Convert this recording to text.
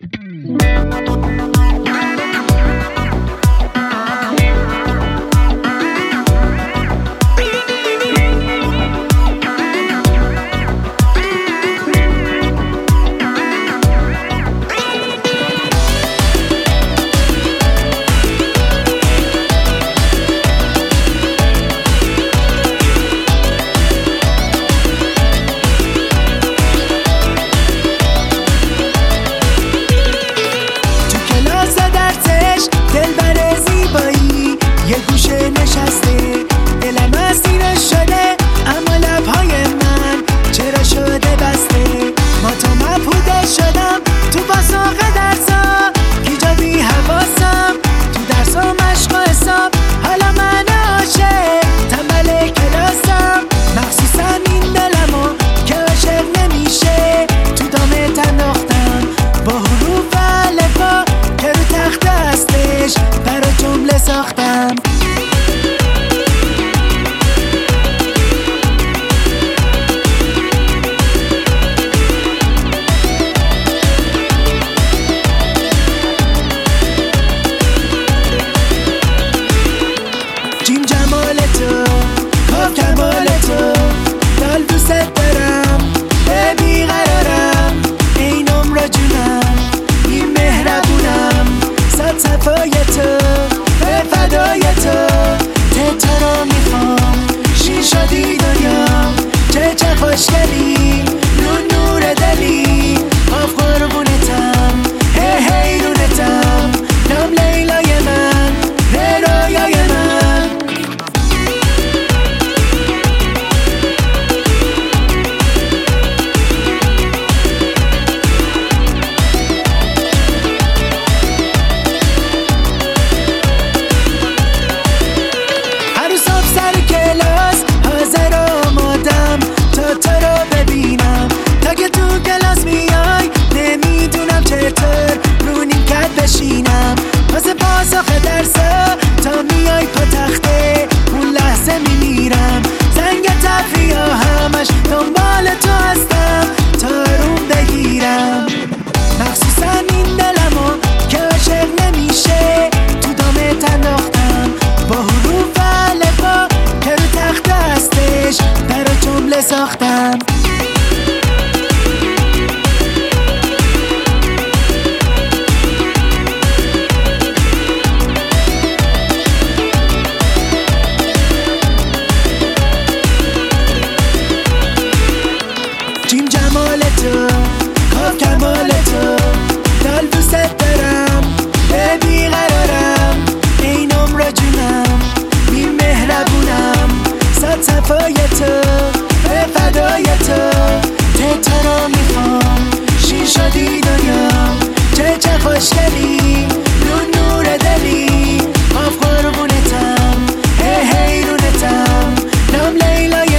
یه گوشه نشسته دلم اسیرش شده، اما لبهای من چرا شده بسته؟ ما تا مبهوده شدم تو پاسخ درسا، گیجا بی حواسم تو درسا مشق و حساب. حالا من عاشق تنبل کلاسم، مخصوصا این دلمو که عاشق نمیشه تو دامه تنداختم با حروف الفا که رو تخت هستش برا جمله ساختم. جیم جمال تو کاف کمال تو، دل دوست دارم به بیقرارم، این عمر جونم این مهربونم، صد صفای تو به فدای تو، تو رو میخوام شین شدی دنیام، چه خوشگلی نور نور دلی، آف قربونتم هی هی رونتم، نام لیلای من ره رویای من. هر صبح سر کلاس حاضر آمادم تا تو رو ببینم، تا که تو کلاس میای نمیدونم چطور رو نیمکت بشینم، واسه پاسخ درسا تا میای پا تخته اون لحظه میمیرم، زنگ تفریح همش دنبال تو هستم تا روم بگیرم، مخصوصا این دلمو که عاشق نمیشه تو دامه تنداختم با حروف الفا که رو تخت هستش برا جمله ساختم. جیم جمال تو کاف کمال تو، دل دوست دارم به بیقرارم، این عمر جونم این مهربونم، صد صفای تو به فدای تو، تو رو میخوام شین شدی دنیام، چه خوشگلی نور نور دلی، آف قربونتم هی هی رونتم، نام لیلای